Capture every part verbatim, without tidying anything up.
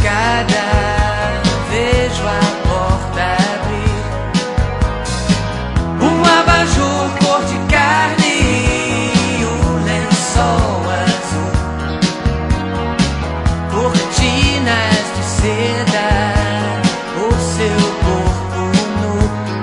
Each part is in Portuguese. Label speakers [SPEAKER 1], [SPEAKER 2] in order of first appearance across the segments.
[SPEAKER 1] escada, vejo a porta abrir. Um abajur cor de carne e um lençol azul, cortinas de seda, o seu corpo nu.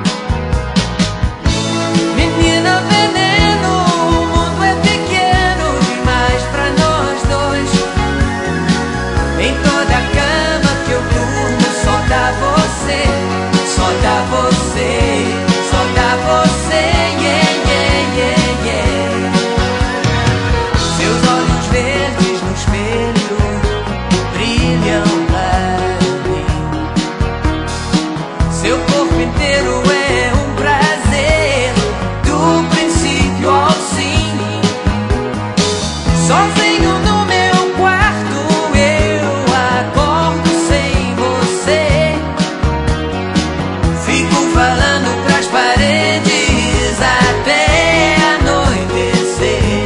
[SPEAKER 1] Menina veneno, o mundo é pequeno demais pra nós dois. Em toda a cama que eu durmo só dá você, só dá você, só dá você, yeah, yeah, yeah, yeah. Seus olhos verdes no espelho brilham pra mim. Seu corpo inteiro é um prazer, do princípio ao fim. Sozinho no meu quarto eu acordo sem você. Fico falando pras paredes até anoitecer.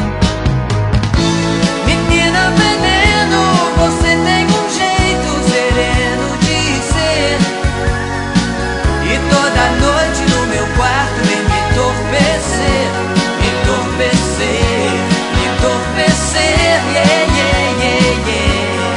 [SPEAKER 1] Menina veneno, você tem um jeito sereno de ser. E toda noite no meu quarto vem me entorpecer, me entorpecer, me entorpecer, yeah, yeah, yeah, yeah.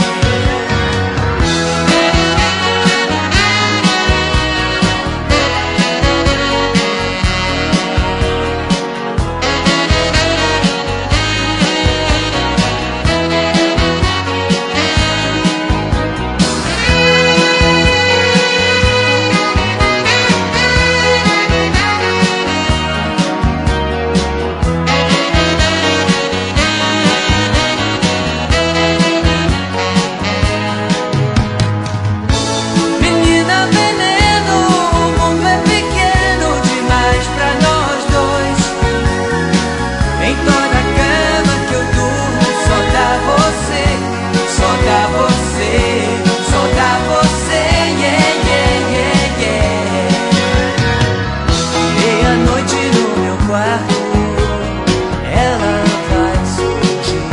[SPEAKER 1] Menina veneno, o mundo é pequeno demais pra nós dois. Em toda a cama que eu durmo só dá você, só dá você, só dá você, yeah, yeah, yeah, yeah. Meia-noite no meu quarto ela vai surgir.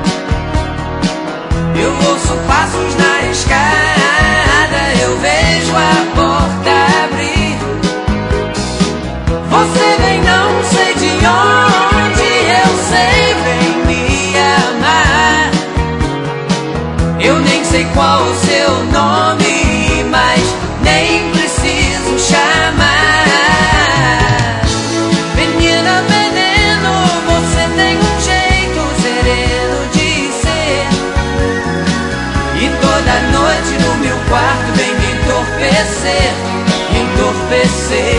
[SPEAKER 1] Eu ouço passos na escada, eu vejo a porta abrir. Você vem não sei de onde, eu sei, vem me amar. Eu nem sei qual o seu nome, mas nem preciso chamar. Menina veneno, você tem um jeito sereno de ser. E toda noite no meu quarto vem me entorpecer, me entorpecer.